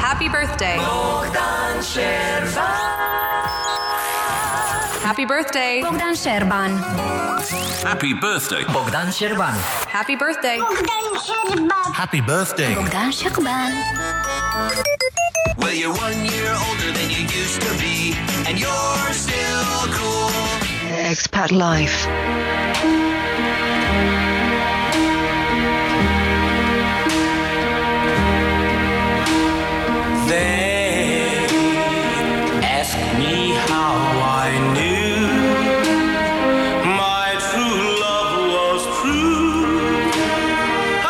Happy birthday. Bogdan Sherban. Happy birthday. Bogdan Sherban. Happy birthday. Bogdan Sherban. Happy birthday. Bogdan Sherban. Happy birthday. Bogdan Sherban. Well, you're 1 year older than you used to be, and you're still cool. Expat Life. They ask me how I knew my true love was true. I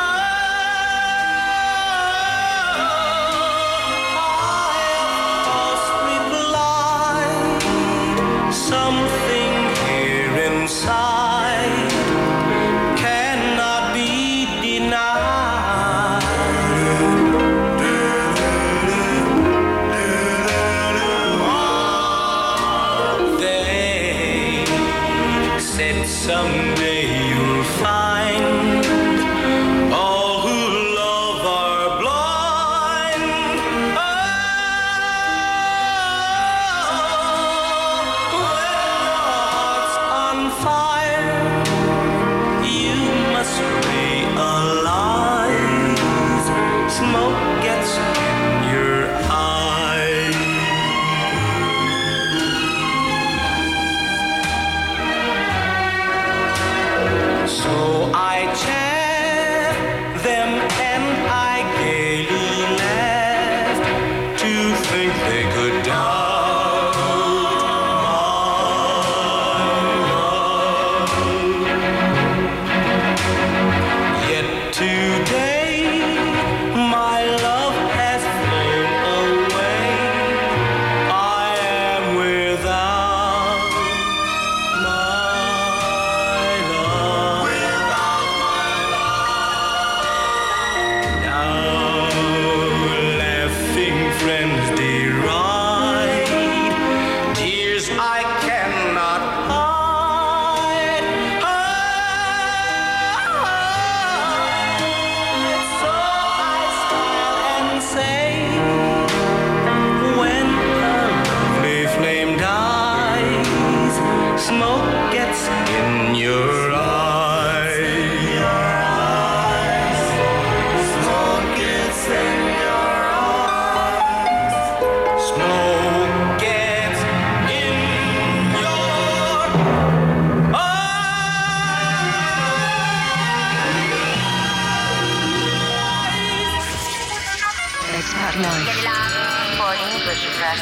must reply, something here inside cannot be denied. They said someday you'll find all who love are blind. When heart's on fire, you must realize smoke gets in your eyes. So I chaffed them and I gaily laughed to think they could doubt my love. Yet today my love has flown away. I am without my love. Now laughing friends deride tears I cannot hide. So I smile and say, when a lovely flame dies, smoke gets in your eyes. Smoke gets in your eyes. Smoke gets in your Expat Life. For English, press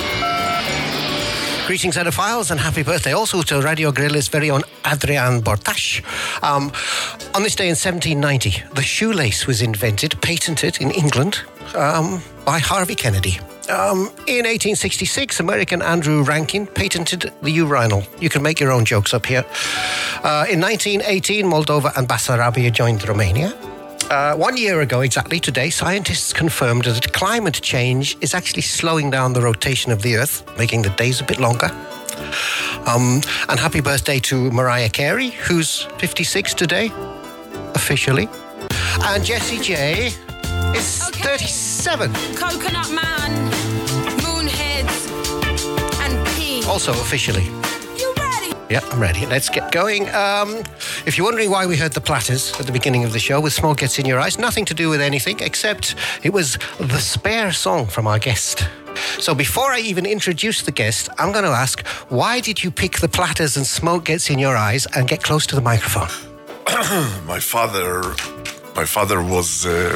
2. Greetings, Edophiles, and happy birthday also to Radio Guerrilla's very own Adrian Bortash. On this day in 1790, the shoelace was invented, patented in England by Harvey Kennedy. In 1866, American Andrew Rankin patented the urinal. You can make your own jokes up here. In 1918, Moldova and Bessarabia joined Romania. 1 year ago exactly today, scientists confirmed that climate change is actually slowing down the rotation of the Earth, making the days a bit longer. And happy birthday to Mariah Carey, who's 56 today, officially. And Jessie J is 37. Coconut Man, Moonheads, and P. Also officially. You ready? Yeah, I'm ready. Let's get going. If you're wondering why we heard the Platters at the beginning of the show with Smoke Gets in Your Eyes, nothing to do with anything, except it was the spare song from our guest. So before I even introduce the guest, I'm going to ask, why did you pick the Platters and Smoke Gets in Your Eyes, and get close to the microphone? My father was a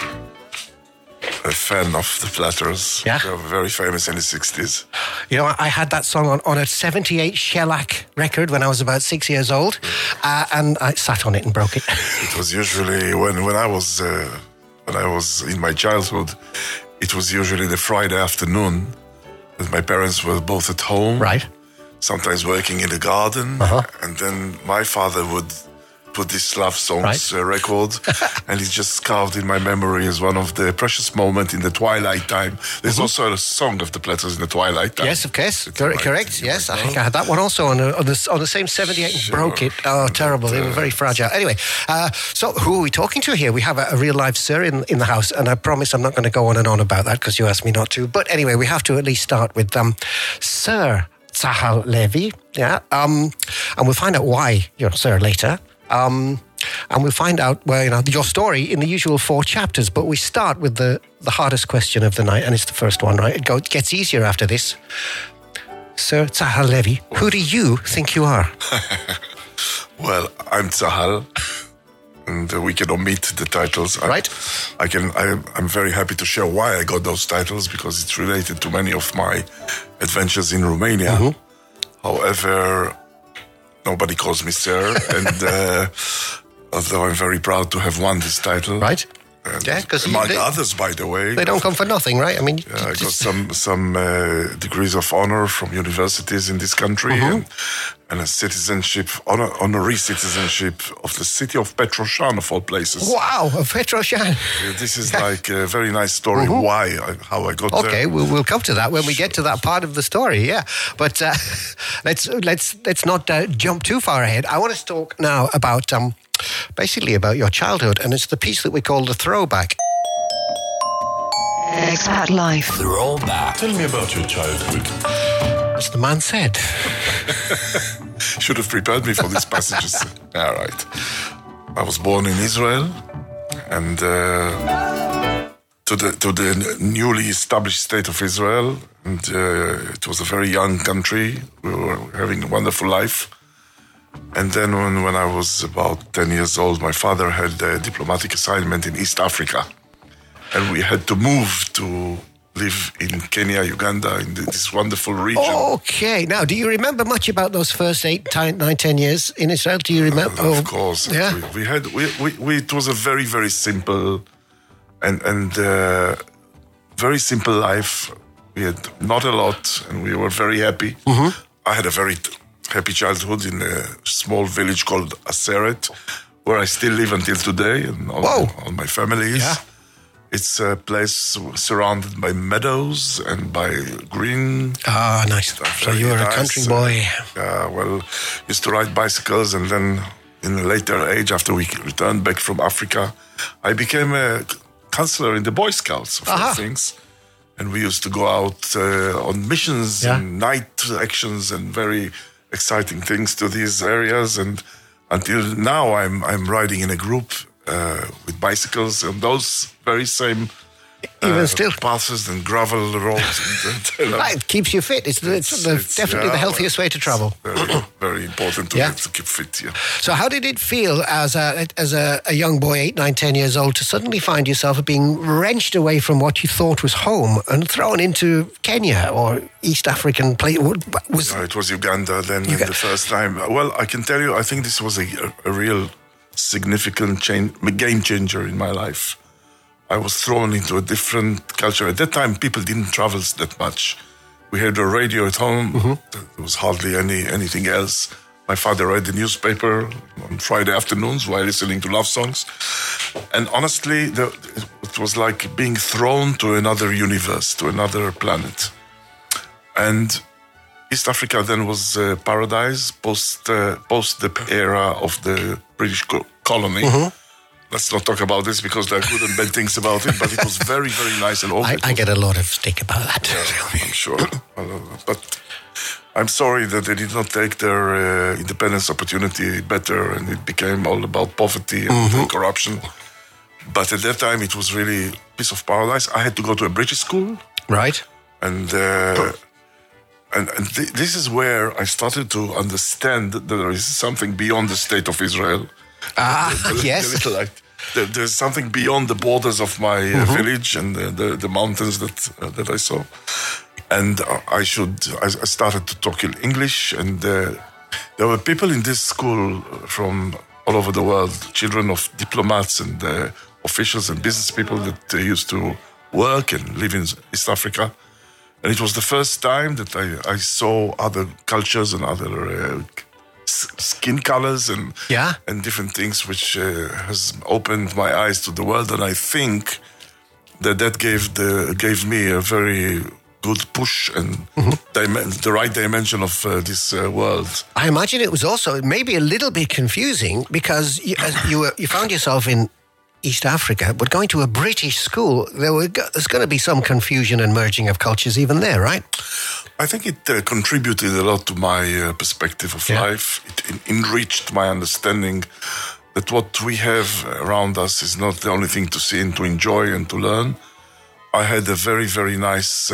fan of the Platters. Yeah? They were very famous in the 60s. You know, I had that song on a 78 shellac record when I was about 6 years old, and I sat on it and broke it. It was usually when I was in my childhood, it was usually the Friday afternoon that my parents were both at home. Right. Sometimes working in the garden. Uh-huh. And then my father would put this love songs Right. record, and it's just carved in my memory as one of the precious moments in the twilight time. There's also a song of the Platters in the twilight time. Yes, of course. It's right. Correct. You Yes, might I think know. I had that one also on the same 78 and broke it. Oh, terrible. They were very fragile. Anyway, so who are we talking to here? We have a real live Sir in the house, and I promise I'm not going to go on and on about that because you asked me not to. But anyway, we have to at least start with Sir Tzahal Levi. Yeah. And we'll find out why you're Sir later. And we'll find out your story in the usual 4 chapters. But we start with the hardest question of the night, and it's the first one, right? It gets easier after this. Sir Tzahal Levi, who do you think you are? Well, I'm Tzahal, and we can omit the titles. Right. I'm very happy to share why I got those titles, because it's related to many of my adventures in Romania. Mm-hmm. However, nobody calls me Sir, and although I'm very proud to have won this title. Right. And Yeah, 'cause among others, by the way. They don't come for nothing, right? I mean, I got some degrees of honor from universities in this country, Mm-hmm. and a citizenship, honorary citizenship of the city of Petroshan, of all places. wow, a Petroshan. This is like a very nice story. How I got there. Okay, we'll come to that when we get to that part of the story. Yeah, but let's not jump too far ahead. I want to talk now about basically about your childhood, and it's the piece that we call the throwback. Expat Life. Throwback. Tell me about your childhood. As the man said. Should have prepared me for these passages. All right. I was born in Israel, and to the newly established state of Israel, and it was a very young country. We were having a wonderful life. And then when I was about 10 years old, my father had a diplomatic assignment in East Africa. And we had to move to live in Kenya, Uganda, in this wonderful region. Okay, now, do you remember much about those first 8, 9, 10 years in Israel? Do you remember? Of course. Yeah. It was a very, very simple and very simple life. We had not a lot, and we were very happy. Mm-hmm. I had a very happy childhood in a small village called Aseret, where I still live until today, and all my family is. Yeah. It's a place surrounded by meadows and by green. Ah, nice. So you were a country boy. Well, used to ride bicycles, and then in a later age, after we returned back from Africa, I became a counselor in the Boy Scouts, of all things. And we used to go out on missions and night actions and very exciting things to these areas. And until now, I'm riding in a group with bicycles on those very same Even still. paths and gravel roads. Right, it keeps you fit. It's definitely the healthiest way to travel. Very, very important to keep fit. Yeah. So how did it feel as a young boy, 8, 9, 10 years old, to suddenly find yourself being wrenched away from what you thought was home and thrown into Kenya or East African place? It was Uganda then the first time. Well, I can tell you, I think this was a real significant game changer in my life. I was thrown into a different culture. At that time, people didn't travel that much. We had a radio at home. Mm-hmm. There was hardly anything else. My father read the newspaper on Friday afternoons while listening to love songs. And honestly, it was like being thrown to another universe, to another planet. And East Africa then was paradise post the era of the British colony. Mm-hmm. Let's not talk about this because there are good and bad things about it, but it was very, very nice. And I get a lot of stick about that. I'm sure. But I'm sorry that they did not take their independence opportunity better, and it became all about poverty and corruption. But at that time, it was really a piece of paradise. I had to go to a British school. Right. And this is where I started to understand that there is something beyond the state of Israel. Yes. There's something beyond the borders of my village and the mountains that I saw. And I started to talk in English, and there were people in this school from all over the world, children of diplomats and officials and business people that used to work and live in East Africa. And it was the first time that I saw other cultures and other skin colors and Yeah. and different things, which has opened my eyes to the world. And I think that gave me a very good push and the right dimension of this world. I imagine it was also maybe a little bit confusing because you found yourself in East Africa, but going to a British school, there's going to be some confusion and merging of cultures even there, right? I think it contributed a lot to my perspective of life. It enriched my understanding that what we have around us is not the only thing to see and to enjoy and to learn. I had a very, very nice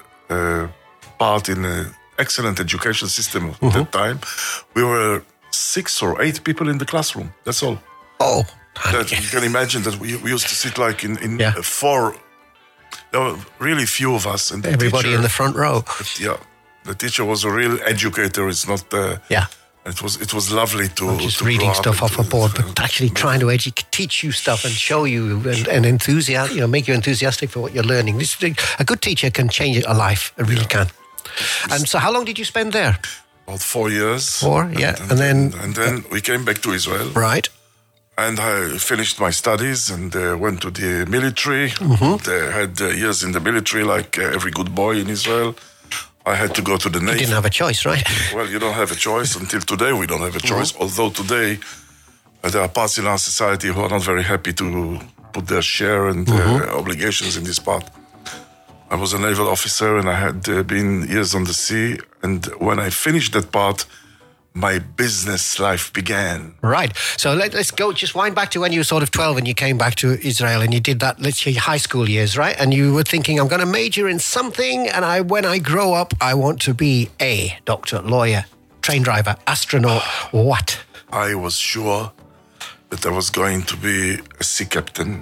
part in an excellent education system at that time. We were 6 or 8 people in the classroom. That's all. Oh. That you can imagine that we used to sit like in 4. There were really few of us, and Everybody in the front row. The teacher was a real educator. It's not. It was lovely to just to reading grow up stuff off a board, but actually trying to teach you stuff and show you and make you enthusiastic for what you're learning. A good teacher can change a life. It really can. And so, how long did you spend there? About 4 years. 4, yeah, and then we came back to Israel. Right. And I finished my studies and went to the military. I had years in the military, like every good boy in Israel. I had to go to the Navy. You didn't have a choice, right? Well, you don't have a choice. Until today, we don't have a choice. Although today, there are parts in our society who are not very happy to put their share and obligations in this part. I was a naval officer and I had been years on the sea. And when I finished that part, my business life began. Right. So let's go, just wind back to when you were sort of 12 and you came back to Israel and you did that, let's say, high school years, right? And you were thinking, I'm going to major in something and when I grow up, I want to be a doctor, lawyer, train driver, astronaut, what? I was sure that I was going to be a sea captain.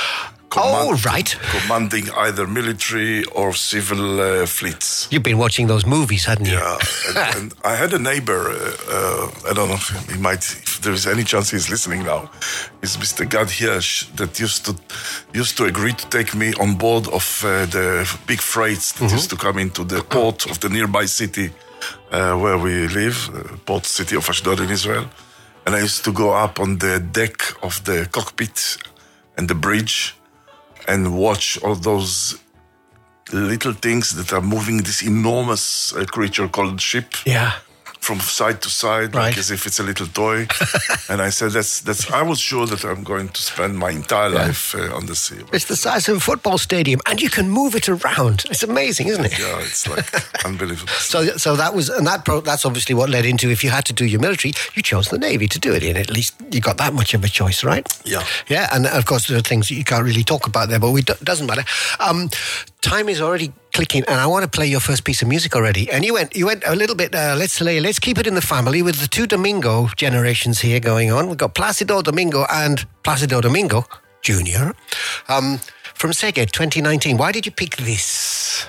Commanding either military or civil fleets. You've been watching those movies, hadn't you? Yeah, and I had a neighbor, I don't know if there is any chance he's listening now, is Mr. Gad Hirsch, that used to agree to take me on board of the big freights that used to come into the port of the nearby city where we live, port city of Ashdod in Israel. And I used to go up on the deck of the cockpit and the bridge and watch all those little things that are moving this enormous creature called ship from side to side, like as if it's a little toy. And I said, I was sure that I'm going to spend my entire life on the sea. It's the size of a football stadium and you can move it around. It's amazing, isn't it? Yeah, it's like unbelievable. So that was, and that's obviously what led into, if you had to do your military, you chose the Navy to do it in. At least you got that much of a choice, right? Yeah. Yeah, and of course there are things that you can't really talk about there, but it doesn't matter. Time is already clicking, and I want to play your first piece of music already. And you went a little bit, let's keep it in the family with the 2 Domingo generations here going on. We've got Placido Domingo and Placido Domingo Jr. From Szeged 2019. Why did you pick this?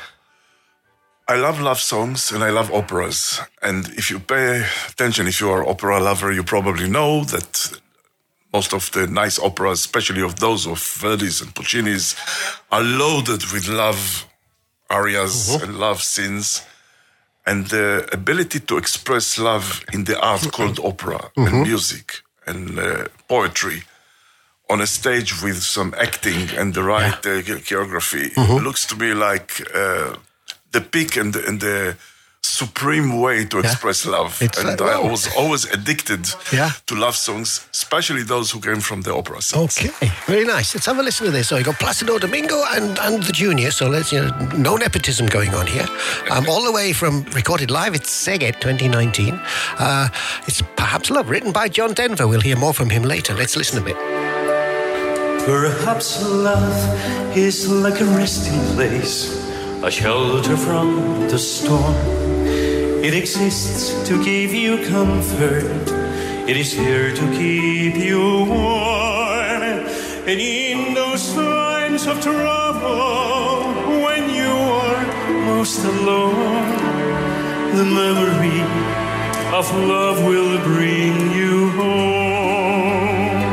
I love songs and I love operas. And if you pay attention, if you are an opera lover, you probably know that most of the nice operas, especially of those of Verdi's and Puccini's, are loaded with love arias and love scenes. And the ability to express love in the art called opera and music and poetry on a stage with some acting and the right choreography looks to me like the peak and the supreme way to express love. I was always addicted to love songs, especially those who came from the opera scenes. Okay, very nice. Let's have a listen to this. So you got Placido Domingo and the Junior. So let's, no nepotism going on here. All the way from recorded live, it's Szeged 2019. It's Perhaps Love, written by John Denver. We'll hear more from him later. Let's listen a bit. Perhaps love is like a resting place, a shelter from the storm. It exists to give you comfort. It is here to keep you warm. And in those times of trouble, when you are most alone, the memory of love will bring you home.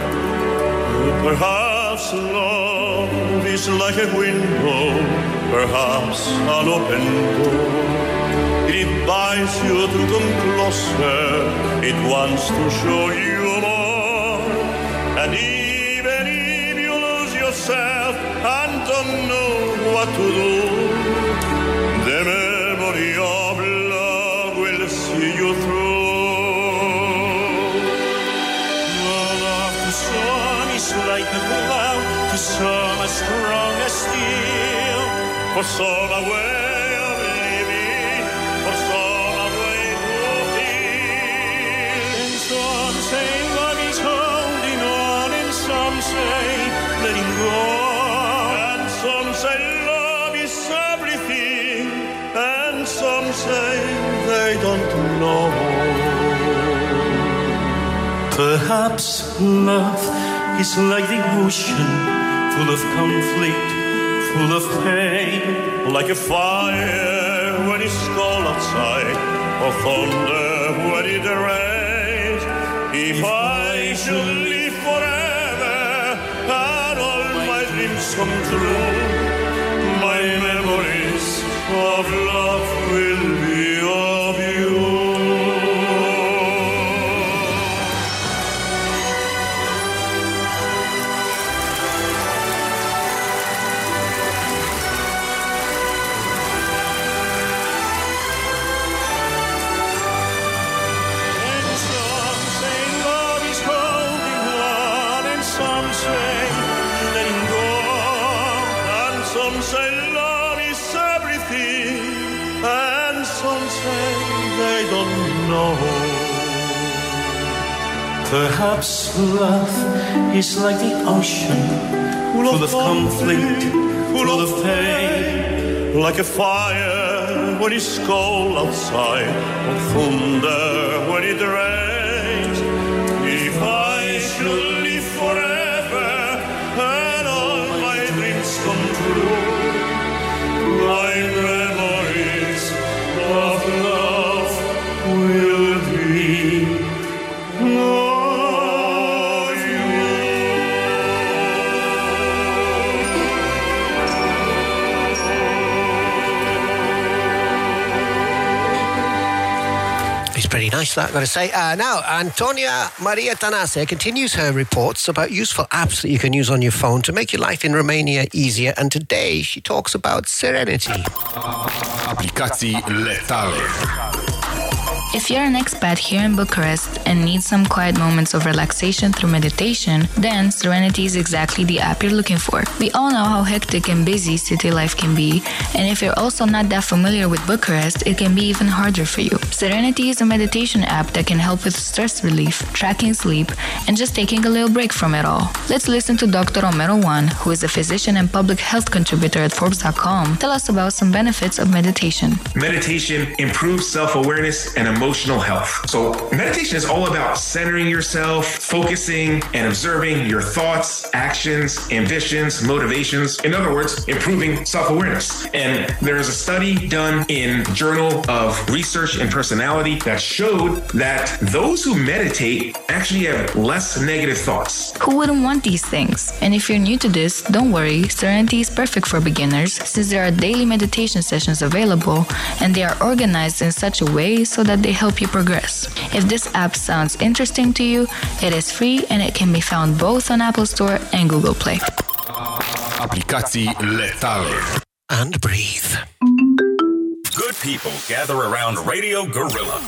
Perhaps love is like a window, perhaps an open door. It It binds you to come closer. It wants to show you more. And even if you lose yourself and don't know what to do, the memory of love will see you through. Love to some is like a cloud, to some as strong as steel. For some a way of living, for some a way to feel. And some say love is holding on, and some say letting go. And some say love is everything, and some say they don't know. Perhaps love is like the ocean, full of conflict, full of pain, like a fire when it's cold outside, or thunder when it rains. If I should live forever and all my dreams come true, my memories of love will be of you. Some say love is everything, and some say they don't know. Perhaps love is like the ocean, full of conflict, full of pain, like a fire when it's cold outside, or thunder when it rains. If I should live forever and all my dreams come true, my memories of love will be of you. It's pretty nice, that, I've got to say. Now, Antonia Maria Tanase continues her reports about useful apps that you can use on your phone to make your life in Romania easier. And today she talks about Serenity. Aplicații letale. If you're an expat here in Bucharest and need some quiet moments of relaxation through meditation, then Serenity is exactly the app you're looking for. We all know how hectic and busy city life can be, and if you're also not that familiar with Bucharest, it can be even harder for you. Serenity is a meditation app that can help with stress relief, tracking sleep, and just taking a little break from it all. Let's listen to Dr. Romero One, who is a physician and public health contributor at Forbes.com, tell us about some benefits of meditation. Meditation improves self-awareness and emotional health. So meditation is all about centering yourself, focusing and observing your thoughts, actions, ambitions, motivations. In other words, improving self-awareness. And there is a study done in Journal of Research and Personality that showed that those who meditate actually have less negative thoughts. Who wouldn't want these things? And if you're new to this, don't worry, Serenity is perfect for beginners since there are daily meditation sessions available and they are organized in such a way so that they help you progress. If this app sounds interesting to you, it is free and it can be found both on Apple Store and Google Play. Aplicații letale. And breathe. Good people gather around Radio Gorilla.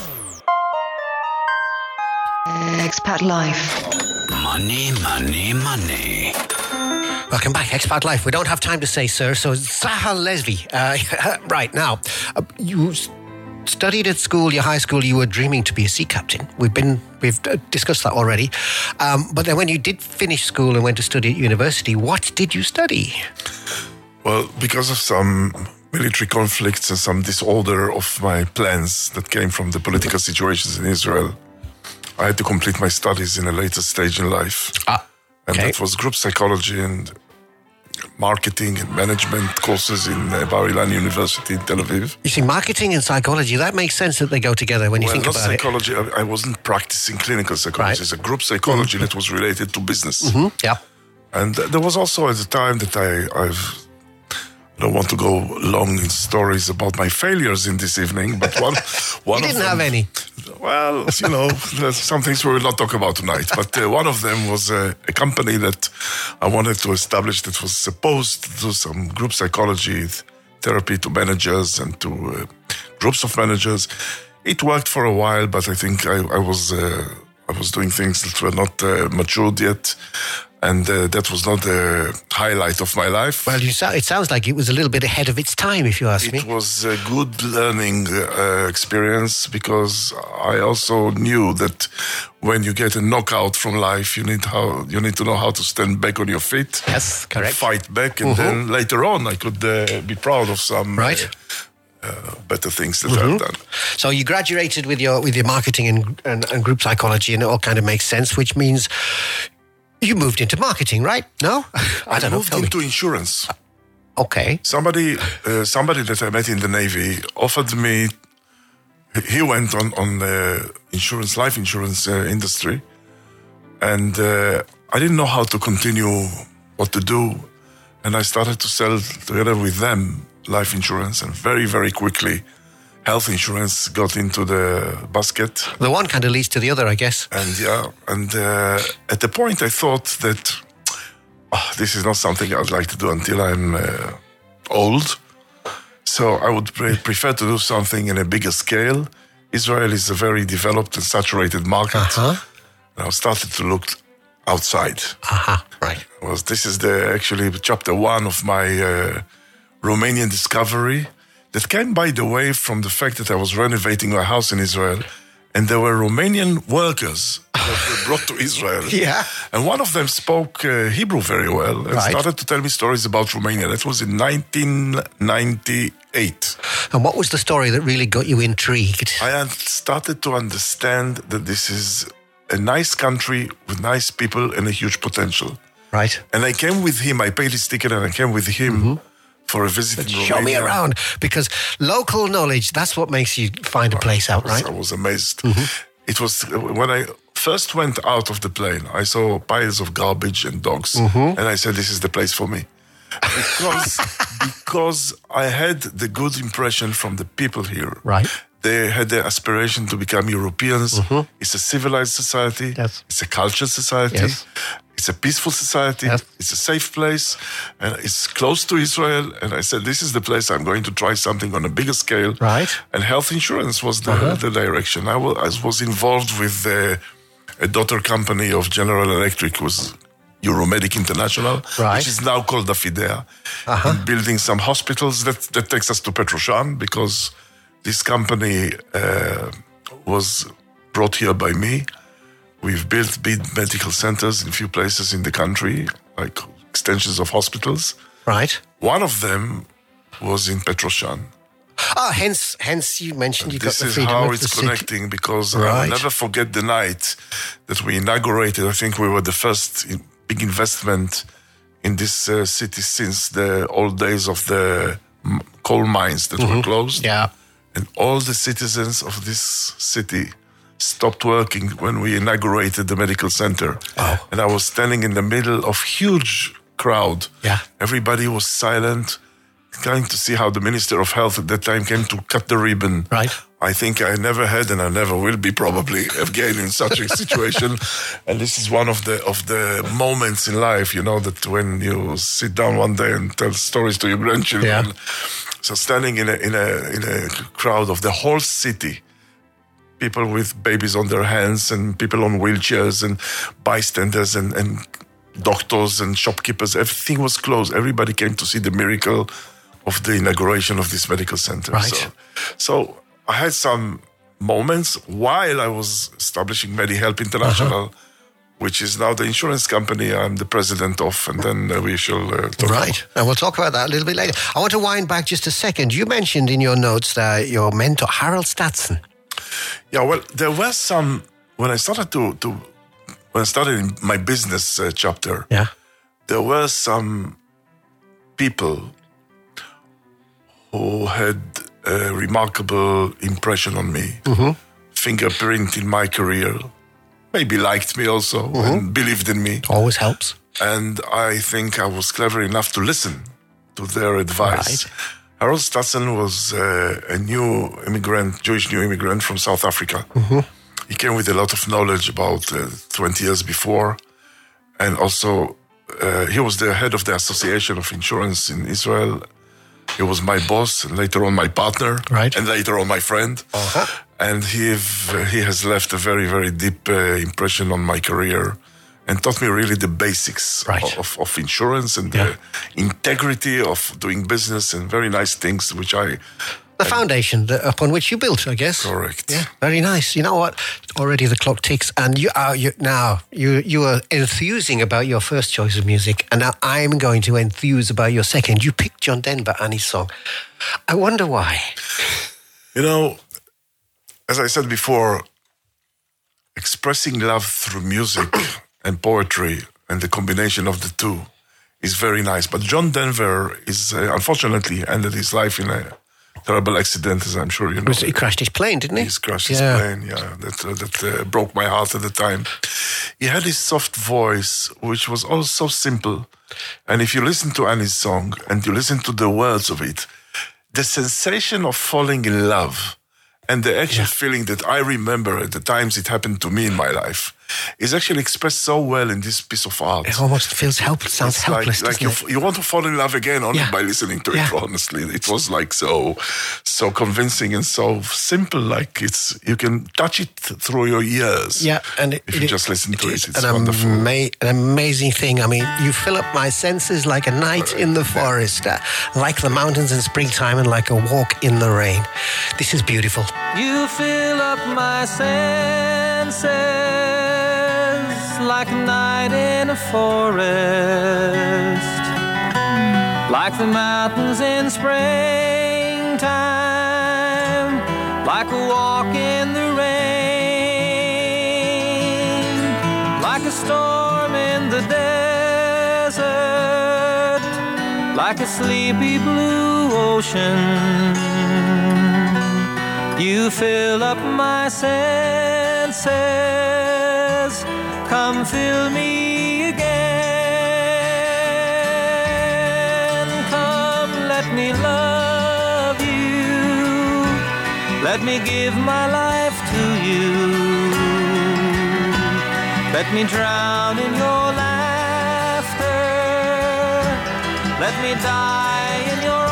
Expat Life. Money, money, money. Welcome back, Expat Life. We don't have time to say, sir, so Zaha Lesvi. Right, now, you studied at school, your high school, you were dreaming to be a sea captain. We've discussed that already. But then when you did finish school and went to study at university, what did you study? Well, because of some military conflicts and some disorder of my plans that came from the political situations in Israel, I had to complete my studies in a later stage in life. And that was group psychology and marketing and management courses in Bar Ilan University in Tel Aviv. You see, marketing and psychology, that makes sense that they go together when you think about psychology, it. I wasn't practicing clinical psychology. Right. It's a group psychology that was related to business. Mm-hmm. Yeah. And there was also at the time that I've I don't want to go long in stories about my failures in this evening, but one you didn't have any. Well, there's some things we will not talk about tonight. But one of them was a company that I wanted to establish that was supposed to do some group psychology therapy to managers and to groups of managers. It worked for a while, but I think I was doing things that were not matured yet. And that was not the highlight of my life. Well, it sounds like it was a little bit ahead of its time, if you ask me. It was a good learning experience because I also knew that when you get a knockout from life, you need to know how to stand back on your feet. Yes, correct. Fight back, and then later on, I could be proud of some better things that I've done. So you graduated with your marketing and group psychology, and it all kind of makes sense, which means you moved into marketing, right? No? I moved into insurance. Okay. Somebody that I met in the Navy offered me. He went on the life insurance industry, and I didn't know how to continue, what to do, and I started to sell together with them life insurance, and very, very quickly, health insurance got into the basket. The one kind of leads to the other, I guess. And at the point I thought that this is not something I'd like to do until I'm old. So I would prefer to do something in a bigger scale. Israel is a very developed and saturated market. And I started to look outside. Right. This is actually chapter 1 of my Romanian discovery. That came, by the way, from the fact that I was renovating my house in Israel, and there were Romanian workers that were brought to Israel. Yeah. And one of them spoke Hebrew very well and started to tell me stories about Romania. That was in 1998. And what was the story that really got you intrigued? I had started to understand that this is a nice country with nice people and a huge potential. Right. And I came with him. I paid his ticket and I came with him. For a visit in Romania. Show me around, because local knowledge, that's what makes you find a place out, right? I was amazed. It was when I first went out of the plane, I saw piles of garbage and dogs, and I said, this is the place for me. Because I had the good impression from the people here. Right. They had the aspiration to become Europeans. It's a civilized society. Yes. It's a cultured society. Yes. It's a peaceful society. Yes. It's a safe place. And it's close to Israel. And I said, this is the place I'm going to try something on a bigger scale. Right. And health insurance was the direction. I was involved with a daughter company of General Electric, was Euromedic International, which is now called Afidea, in building some hospitals. That takes us to Petroshan, because this company was brought here by me. We've built big medical centers in a few places in the country, like extensions of hospitals. Right. One of them was in Petroshan. Hence you mentioned you got the freedom how of it's the city. connecting, because I'll never forget the night that we inaugurated. I think we were the first big investment in this city since the old days of the coal mines that were closed. Yeah. And all the citizens of this city stopped working when we inaugurated the medical center. Oh. And I was standing in the middle of huge crowd. Yeah. Everybody was silent, going to see how the Minister of Health at that time came to cut the ribbon. Right. I think I never had, and I never will be probably again in such a situation. And this is one of the moments in life, that when you sit down one day and tell stories to your grandchildren. Yeah. So standing in a crowd of the whole city, people with babies on their hands and people on wheelchairs and bystanders and doctors and shopkeepers, everything was closed. Everybody came to see the miracle of the inauguration of this medical center. Right. So I had some moments while I was establishing MediHelp International, which is now the insurance company I'm the president of, and then we shall talk Right, and we'll talk about that a little bit later. I want to wind back just a second. You mentioned in your notes that your mentor, Harold Statson. Yeah, well, there were some, when I started when I started in my business chapter, there were some people who had a remarkable impression on me, fingerprint in my career, maybe liked me also and believed in me. Always helps. And I think I was clever enough to listen to their advice. Right. Harold Stassen was a Jewish new immigrant from South Africa. He came with a lot of knowledge about 20 years before. And also, he was the head of the Association of Insurance in Israel. He was my boss, and later on my partner, right. And later on my friend. And he has left a very, very deep impression on my career and taught me really the basics of insurance and the integrity of doing business and very nice things, which the foundation upon which you built, I guess. Correct. Yeah, very nice. You know what? Already the clock ticks, and you were enthusing about your first choice of music, and now I'm going to enthuse about your second. You picked John Denver and his song. I wonder why. You know, as I said before, expressing love through music and poetry and the combination of the two is very nice. But John Denver is unfortunately ended his life in a terrible accident, as I'm sure you know. He crashed his plane, didn't he? He crashed his plane, that broke my heart at the time. He had his soft voice, which was all so simple. And if you listen to Annie's song and you listen to the words of it, the sensation of falling in love and the actual feeling that I remember at the times it happened to me in my life is actually expressed so well in this piece of art. It almost feels sounds helpless. Like you want to fall in love again only by listening to it. Honestly, it was like so convincing and so simple. Like you can touch it through your ears. Yeah, and if you just listen to it, it's an wonderful. An amazing thing. I mean, you fill up my senses like a night in the forest, like the mountains in springtime, and like a walk in the rain. This is beautiful. You fill up my senses like a night in a forest, like the mountains in springtime, like a walk in the rain, like a storm in the desert, like a sleepy blue ocean. You fill up my senses. Come fill me again. Come, let me love you. Let me give my life to you. Let me drown in your laughter. Let me die in your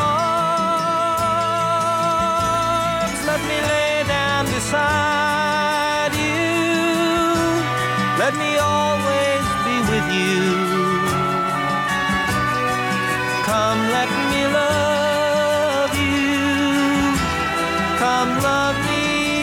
arms. Let me lay down beside you. Let me always be with you. Come, let me love you. Come, love me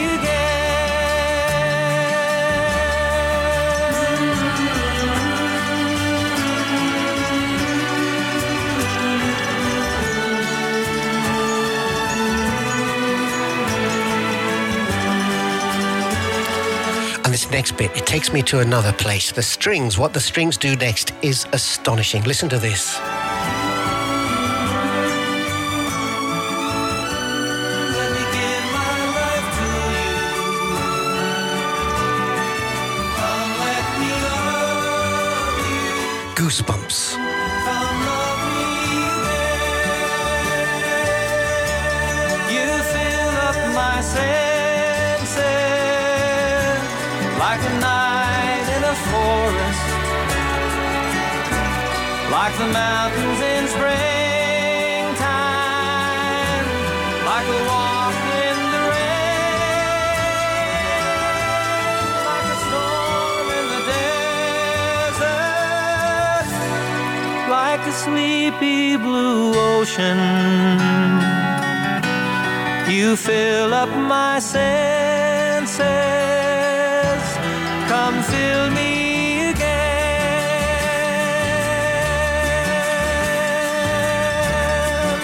This next bit, it takes me to another place. The strings, what the strings do next is astonishing. Listen to this. Goosebumps. You fill up my senses like a night in a forest, like the mountains in springtime, like a walk in the rain, like a storm in the desert, like a sleepy blue ocean. You fill up my senses. Come fill me again.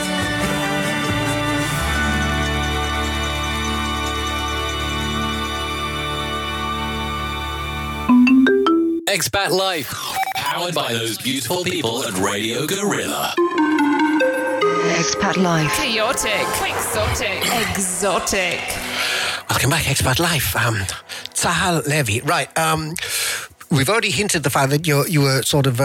Expat Life, powered by those beautiful people at Radio Gorilla. Expat Life. Chaotic, exotic. Welcome back, Expat Life. Tzahal Levy. Right, we've already hinted the fact that you were sort of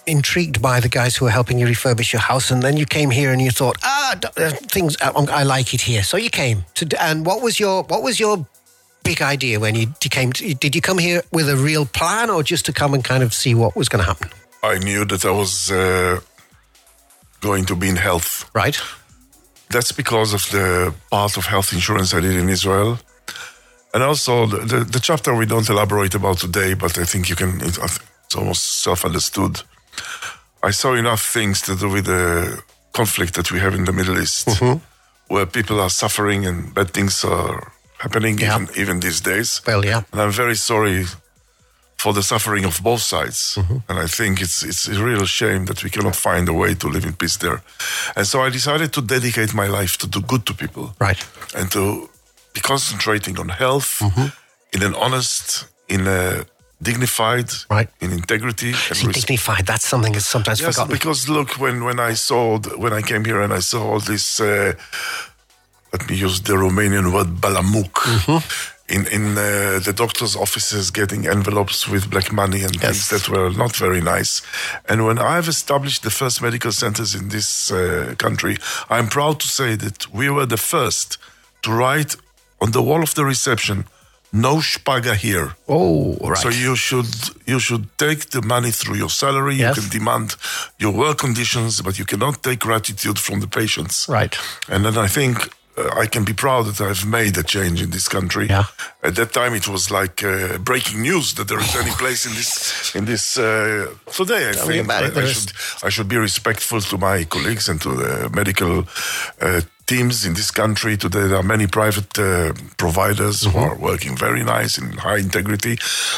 intrigued by the guys who were helping you refurbish your house, and then you came here and you thought, things, I like it here. So you came and what was your big idea when you came? Did you come here with a real plan, or just to come and kind of see what was going to happen? I knew that I was going to be in health. Right. That's because of the part of health insurance I did in Israel. And also the chapter we don't elaborate about today, but I think it's almost self-understood. I saw enough things to do with the conflict that we have in the Middle East, where people are suffering and bad things are happening even these days. Well, yeah. And I'm very sorry for the suffering of both sides. And I think it's a real shame that we cannot find a way to live in peace there. And so I decided to dedicate my life to do good to people. Right. And to be concentrating on health in an honest, in a dignified, in integrity. Dignified, that's something that's sometimes forgotten. Because look, when I came here and I saw all this, let me use the Romanian word, balamuk, in the doctor's offices getting envelopes with black money and things that were not very nice. And when I've established the first medical centers in this country, I'm proud to say that we were the first to write on the wall of the reception, no shpaga here. Oh, right. So you should take the money through your salary. Yes. You can demand your work conditions, but you cannot take gratitude from the patients. Right. And then I think I can be proud that I've made a change in this country. Yeah. At that time, it was like breaking news that there is any place in this. Today, I think I should be respectful to my colleagues and to the medical teams in this country. Today, there are many private providers who are working very nice in high integrity,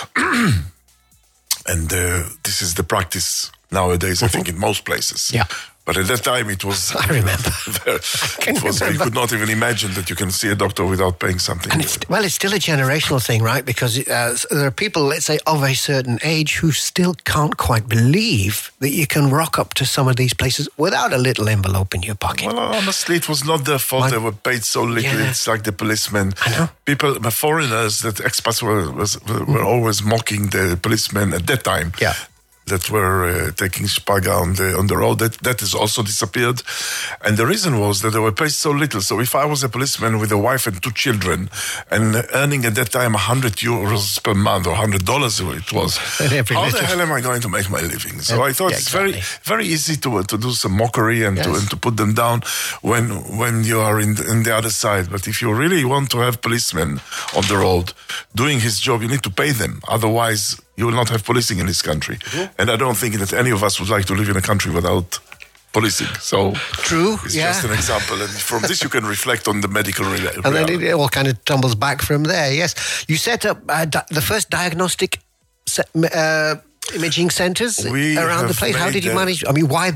and this is the practice nowadays. I think in most places. Yeah. But at that time, it was. I remember. You could not even imagine that you can see a doctor without paying something. And it's still a generational thing, right? Because there are people, let's say, of a certain age who still can't quite believe that you can rock up to some of these places without a little envelope in your pocket. Well, honestly, it was not their fault. They were paid so little. Yeah. It's like the policemen. I know. People, foreigners, that expats were always mocking the policemen at that time. Yeah. That were taking shpaga on the road. That has also disappeared. And the reason was that they were paid so little. So if I was a policeman with a wife and 2 children and earning at that time €100 per month or $100 it was, how the hell am I going to make my living? So I thought it's very, very easy to do some mockery and to put them down when you are in the other side. But if you really want to have policemen on the road doing his job, you need to pay them. Otherwise, you will not have policing in this country. And I don't think that any of us would like to live in a country without policing. So true, it's just an example. And from this you can reflect on the medical reality. And then it all kind of tumbles back from there, yes. You set up the first diagnostic imaging centers around the place. How did you manage? I mean, why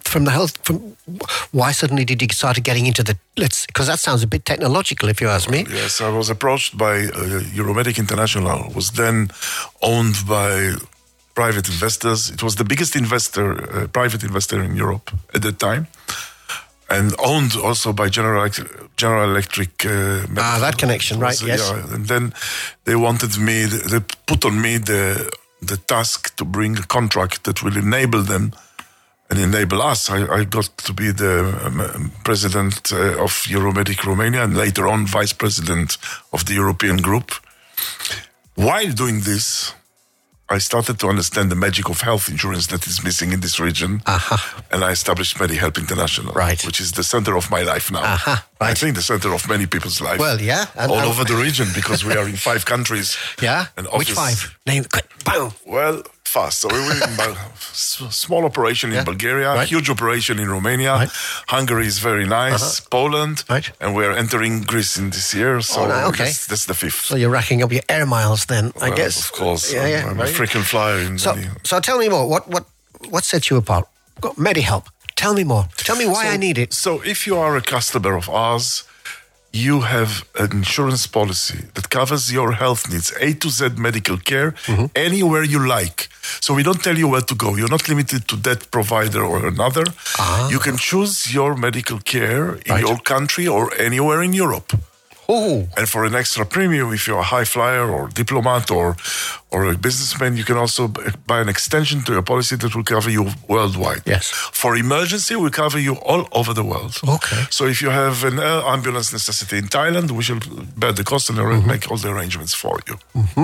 why suddenly did you start getting into because that sounds a bit technological, if you ask me. Yes, I was approached by Euromedic International. It was then owned by private investors. It was the biggest private investor in Europe at that time, and owned also by General Electric. That connection, right? Yes. Yeah, and then they wanted me. They put on me the task to bring a contract that will enable them and enable us. I got to be the president of Euromedic Romania and later on vice president of the European group. While doing this, I started to understand the magic of health insurance that is missing in this region. And I established MediHelp International, which is the center of my life now. I think the center of many people's life. Well, yeah. And all over the region, because we are in 5 countries. Yeah? And which 5? Name, boom. Well, fast. So we were in small operation in Bulgaria, huge operation in Romania. Hungary is very nice. Poland. And we're entering Greece in this year. So that's the 5th. So you're racking up your air miles then, I guess. Of course. I'm a frequent flyer. So tell me more. What sets you apart? MediHelp. Tell me more. Tell me why I need it. So if you are a customer of ours, you have an insurance policy that covers your health needs, A to Z medical care, anywhere you like. So we don't tell you where to go. You're not limited to that provider or another. You can choose your medical care in your country or anywhere in Europe. Oh. And for an extra premium, if you're a high flyer or diplomat or a businessman, you can also buy an extension to your policy that will cover you worldwide. Yes. For emergency, we cover you all over the world. Okay. So if you have an ambulance necessity in Thailand, we shall bear the cost and make all the arrangements for you.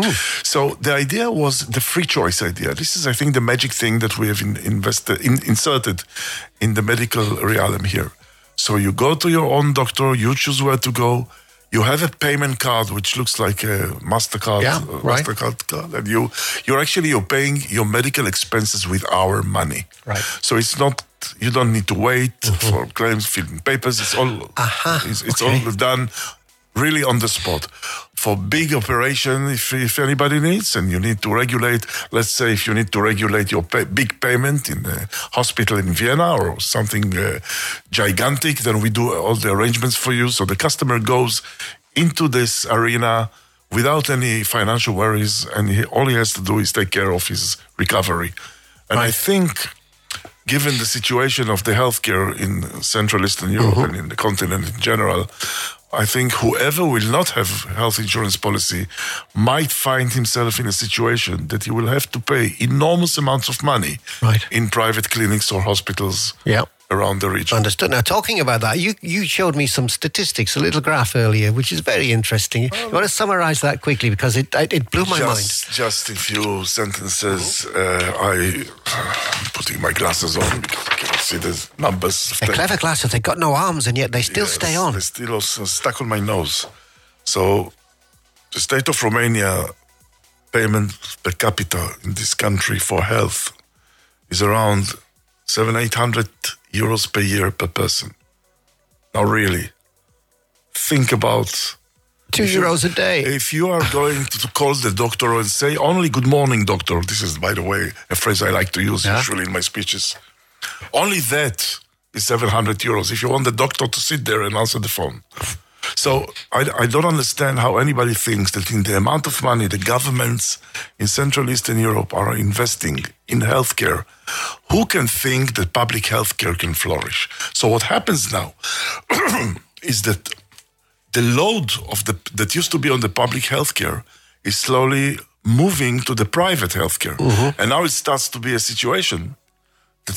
So the idea was the free choice idea. This is, I think, the magic thing that we have inserted in the medical realm here. So you go to your own doctor, you choose where to go. You have a payment card which looks like a MasterCard, MasterCard card, and you're paying your medical expenses with our money. Right. So it's not, you don't need to wait for claims, filling papers. It's all it's all done really on the spot. For big operation, if anybody needs, and you need to regulate, let's say if you need to regulate your big payment in a hospital in Vienna or something gigantic, then we do all the arrangements for you. So the customer goes into this arena without any financial worries, and all he has to do is take care of his recovery. And I think, given the situation of the healthcare in Central Eastern Europe and in the continent in general, I think whoever will not have health insurance policy might find himself in a situation that he will have to pay enormous amounts of money in private clinics or hospitals around the region. Understood. Now, talking about that, you showed me some statistics, a little graph earlier, which is very interesting. You want to summarize that quickly, because it blew my mind. Just a few sentences. I'm putting my glasses on because I cannot see the numbers. They're clever glasses. They've got no arms, and yet they still stay on. They're still also stuck on my nose. So the state of Romania payment per capita in this country for health is around 700-800 euros per year per person. Now, really, think about €2 a day. If you are going to call the doctor and say only "Good morning, doctor," this is, by the way, a phrase I like to use usually in my speeches. Only that is 700 euros. If you want the doctor to sit there and answer the phone. So I don't understand how anybody thinks that in the amount of money the governments in Central Eastern Europe are investing in healthcare, who can think that public healthcare can flourish? So what happens now is that the load of that used to be on the public healthcare is slowly moving to the private healthcare, and now it starts to be a situation that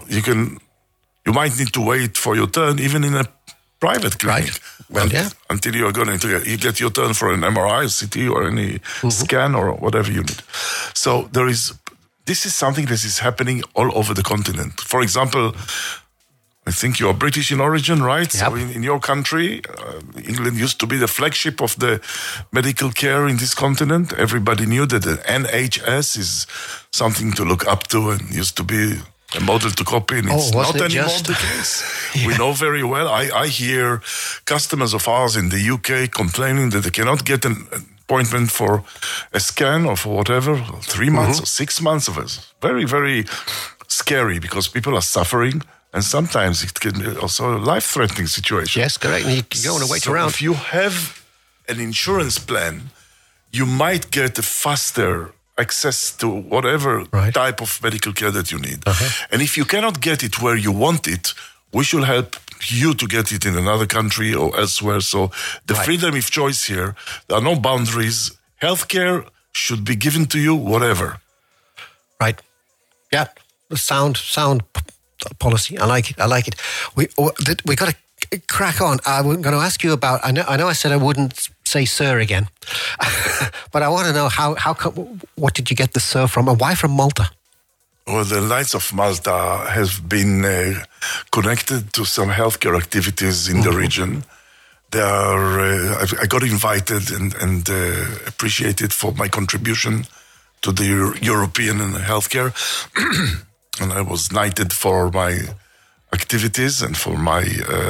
you might need to wait for your turn even in a private clinic until you are going to get your turn for an MRI, CT, or any scan or whatever you need. So this is something that is happening all over the continent. For example, I think you are British in origin, right? Yep. So in your country, England used to be the flagship of the medical care in this continent. Everybody knew that the NHS is something to look up to and used to be a model to copy, and it's not anymore the case. We know very well. I hear customers of ours in the UK complaining that they cannot get an appointment for a scan or for whatever, 3 months or 6 months of it. Very, very scary, because people are suffering, and sometimes it can be also a life-threatening situation. Yes, correct. And you don't want to wait around. If you have an insurance plan, you might get a faster access to whatever type of medical care that you need. And if you cannot get it where you want it, we should help you to get it in another country or elsewhere. So the freedom of choice here, there are no boundaries. Healthcare should be given to you, whatever. Right. Yeah. Sound policy. I like it. We got to crack on. I'm going to ask you about, I know I said I wouldn't say sir again, but I want to know what did you get the sir from, and why from Malta? Well, the Knights of Malta have been connected to some healthcare activities in the region. They are. I got invited and appreciated for my contribution to the European healthcare, and I was knighted for my activities and for my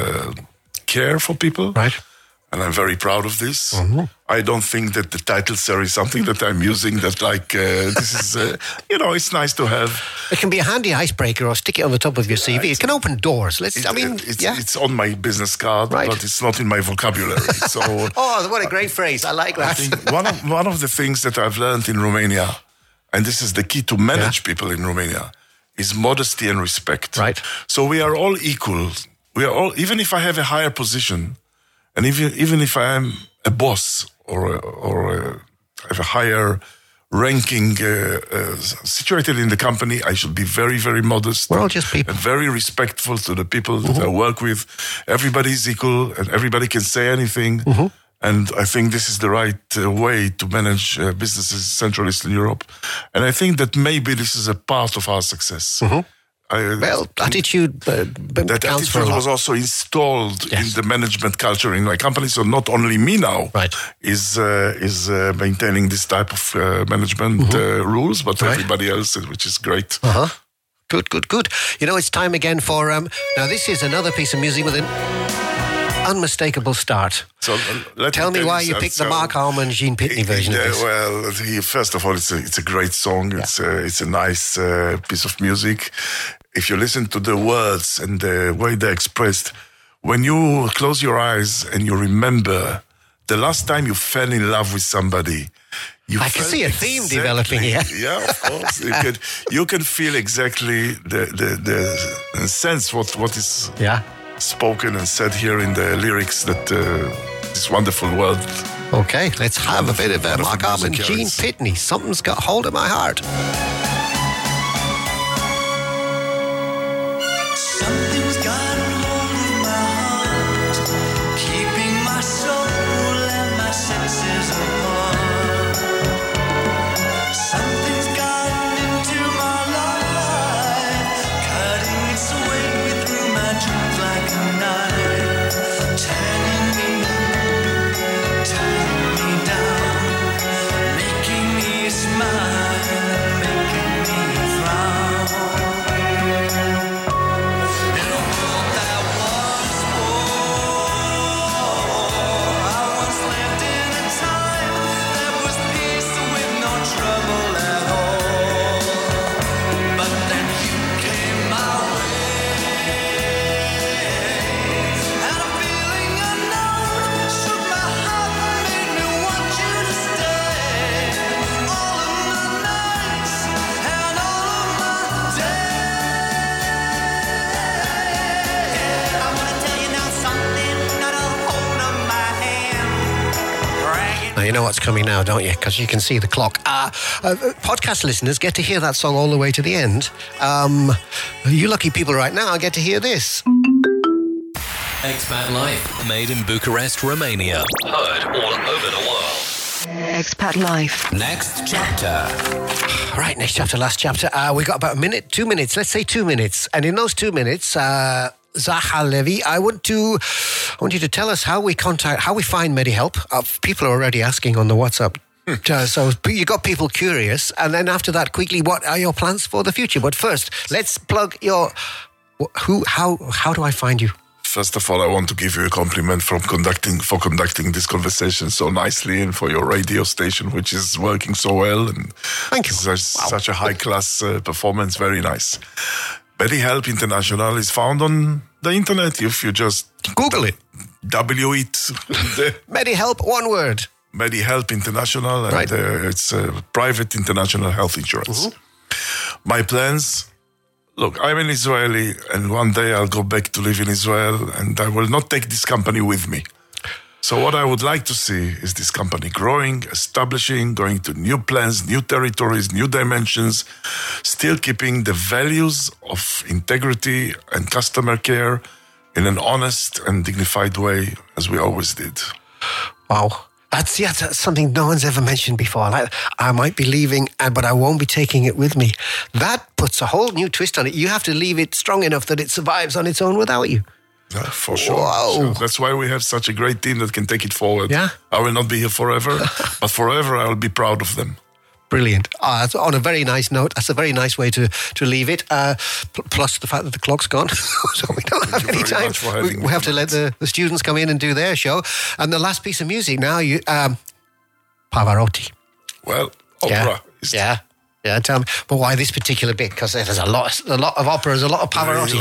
care for people. Right. And I'm very proud of this. I don't think that the title, sir, is something that I'm using that this is, it's nice to have. It can be a handy icebreaker, or stick it on the top of your CV. It can open doors. It's on my business card, but it's not in my vocabulary. So, oh, what a great phrase. I like that. I think one of the things that I've learned in Romania, and this is the key to manage people in Romania, is modesty and respect. Right. So we are all equal. We are all, even if I have a higher position, And even if I am a boss or have a higher ranking situated in the company, I should be very, very modest. We're all just people. And very respectful to the people that I work with. Everybody is equal and everybody can say anything. And I think this is the right way to manage businesses in Central Eastern Europe. And I think that maybe this is a part of our success. Attitude that counts for a attitude lot. was also installed in the management culture in my company. So not only me now is maintaining this type of management rules, but everybody else, which is great. Good. You know, it's time again for now. This is another piece of music with an unmistakable start. So tell me why you picked the Mark Harmon, Gene Pitney version of this. Well, first of all, it's a great song. It's a nice piece of music. If you listen to the words and the way they're expressed, when you close your eyes and you remember the last time you fell in love with somebody, I can see a theme developing here. Yeah, of course. You can feel exactly the sense what is spoken and said here in the lyrics that this wonderful world. Okay, let's have a bit of Mark Harmon, Gene Pitney. Something's got hold of my heart. Something's got hold of my heart, keeping my soul and my senses apart. Something's gotten into my life, cutting its way through my dreams like a knife, turning me down, making me smile and making me frown. Now, you know what's coming now, don't you? Because you can see the clock. Podcast listeners get to hear that song all the way to the end. You lucky people right now get to hear this. Expat Life, made in Bucharest, Romania. Heard all over the world. Expat Life. Next chapter. Right, next chapter, last chapter. We got about a minute, 2 minutes. Let's say 2 minutes. And in those 2 minutes, Zaha Levy, I want you to tell us how we find MediHelp. People are already asking on the WhatsApp. So you got people curious. And then after that, quickly, what are your plans for the future? But first, let's plug your... How do I find you? First of all, I want to give you a compliment for conducting this conversation so nicely, and for your radio station, which is working so well. And thank you. Such a high-class performance. Very nice. MediHelp International is found on the internet. If you just Google it, MediHelp, one word. MediHelp International, and it's a private international health insurance. My plans. Look, I'm an Israeli, and one day I'll go back to live in Israel, and I will not take this company with me. So what I would like to see is this company growing, establishing, going to new plans, new territories, new dimensions, still keeping the values of integrity and customer care in an honest and dignified way, as we always did. Wow. That's something no one's ever mentioned before. I might be leaving, but I won't be taking it with me. That puts a whole new twist on it. You have to leave it strong enough that it survives on its own without you. Yeah, for sure. So that's why we have such a great team that can take it forward. Yeah. I will not be here forever, but forever I will be proud of them. Brilliant. On a very nice note. That's a very nice way to leave it. Plus the fact that the clock's gone, so we don't have any time. We have to let the students come in and do their show. And the last piece of music now, Pavarotti. Well, opera. Yeah, tell me. But why this particular bit? Because there's a lot of operas, a lot of Pavarotti.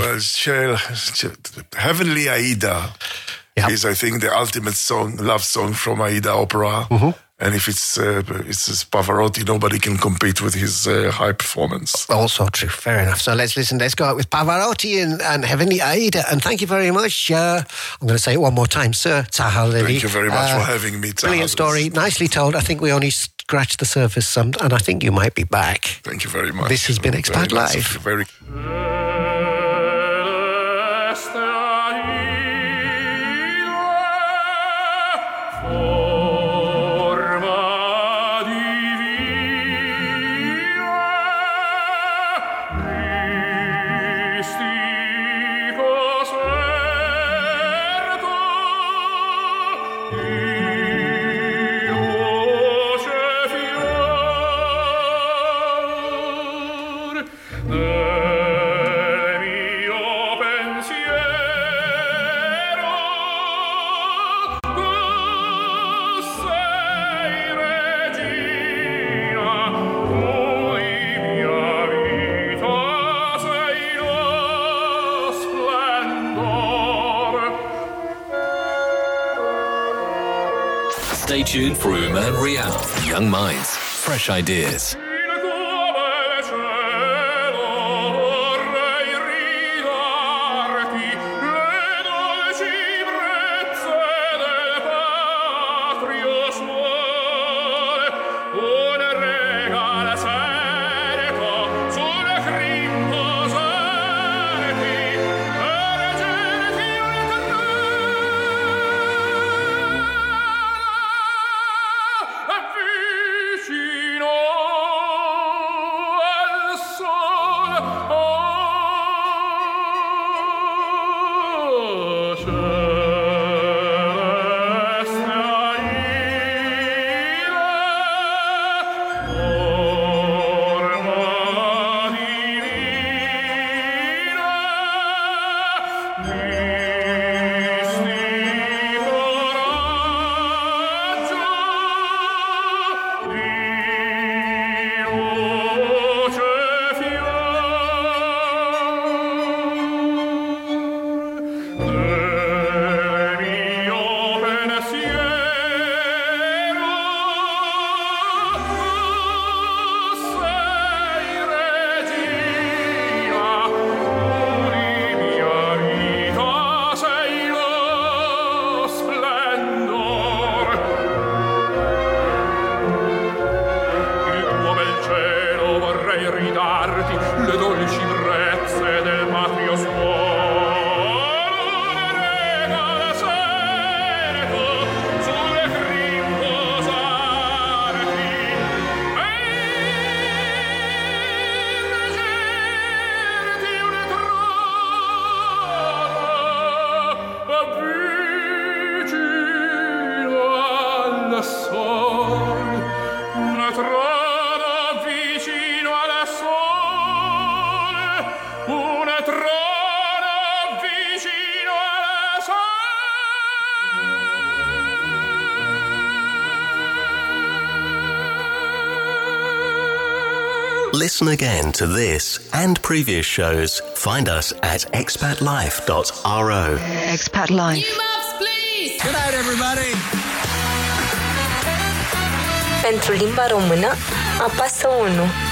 Heavenly Aida is, I think, the ultimate love song from Aida opera. And if it's Pavarotti, nobody can compete with his high performance. Also true. Fair enough. So let's listen. Let's go out with Pavarotti and Heavenly Aid. And thank you very much. I'm going to say it one more time, Sir Taha Lily. Thank you very much for having me, Taha. Brilliant story. Nicely told. I think we only scratched the surface some, and I think you might be back. Thank you very much. This has been Expat Live. Very Stay tuned for Uma and Rihanna. Young minds, fresh ideas. Listen again to this and previous shows. Find us at expatlife.ro. Expat Life. Please. Good night, everybody. Pentru limba română, apasă 1.